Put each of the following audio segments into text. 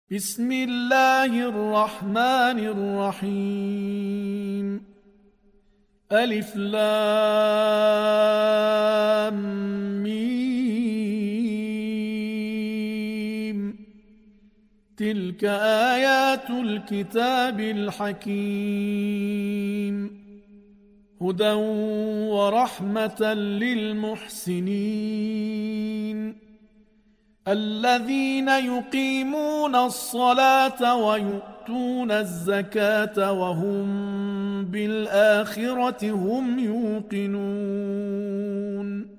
بسم الله الرحمن الرحيم. ألف لام ميم. تلك آيات الكتاب الحكيم، هدى ورحمة للمحسنين الذين يقيمون الصلاة ويؤتون الزكاة وهم بالآخرة هم يوقنون.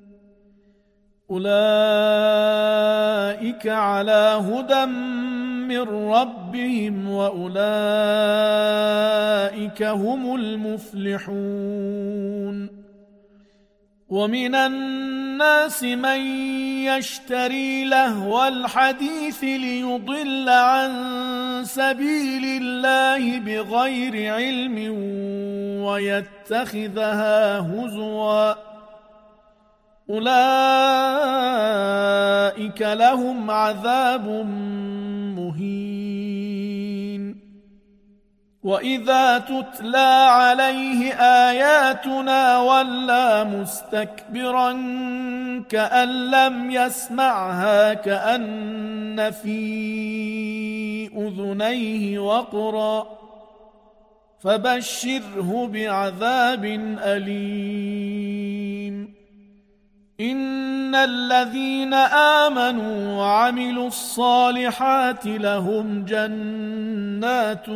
أولئك على هدى من ربهم وأولئك هم المفلحون. ومن الناس من يشتري لهو الحديث ليضل عن سبيل الله بغير علم ويتخذها هزوا، أولئك لهم عذاب مهين. وإذا تتلى عليه آياتنا ولى مستكبرا كأن لم يسمعها كأن في أذنيه وقرا، فبشره بعذاب أليم. إن الذين آمنوا وعملوا الصالحات لهم جنات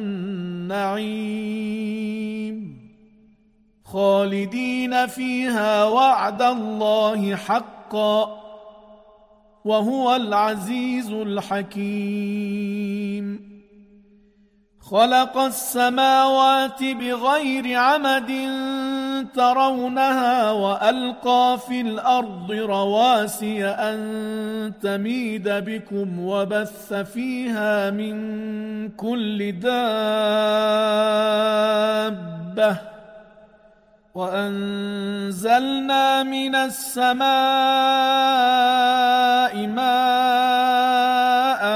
النعيم خالدين فيها وعد الله حقا، وهو العزيز الحكيم. خلق السماوات بغير عمد ترونها وألقى في الأرض رواسي أن تميد بكم وبث فيها من كل دابة، وأنزلنا من السماء ماء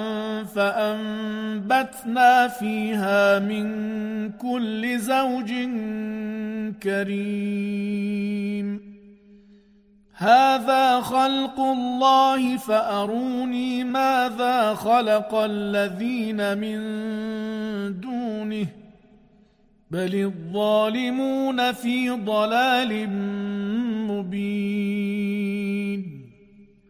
فأنبتنا فيها من كل زوج كريم. هذا خلق الله فأروني ماذا خلق الذين من دونه، بل الظالمون في ضلال مبين.